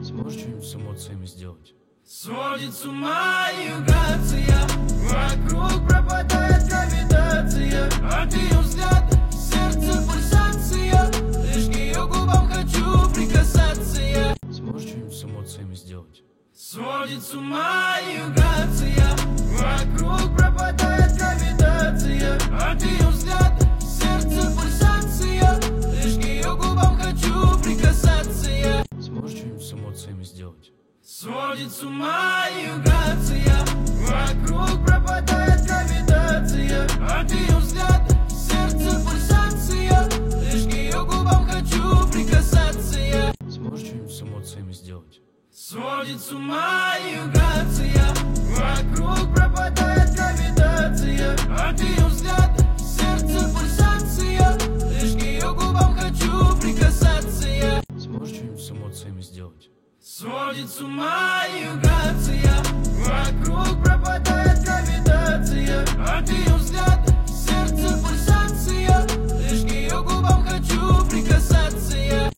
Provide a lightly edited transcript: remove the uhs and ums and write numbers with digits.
Сможешь что-нибудь с эмоциями сделать? Сводит с ума ее грация, вокруг пропадает гравитация. От ее взгляда сердце пульсация, лишь к ее губам хочу прикасаться я. Сможешь что-нибудь с эмоциями сделать? Сводит с ума ее грация, вокруг пропадает гравитация. От ее взгляда сердце пульсация, лишь к ее губам хочу прикасаться я. Сможешь что-нибудь с эмоциями сделать? Сводит с ума ее грация, вокруг пропадает гравитация. От ее взгляда сердце пульсация, лишь к ее губам хочу прикасаться я. Сможешь что-нибудь с эмоциями сделать? Сводит с ума ее грация, вокруг пропадает гравитация. От ее взгляда сердце пульсация, лишь к ее губам хочу прикасаться я. Сможешь что-нибудь с эмоциями сделать? Сводит с ума ее грация, вокруг пропадает гравитация. От ее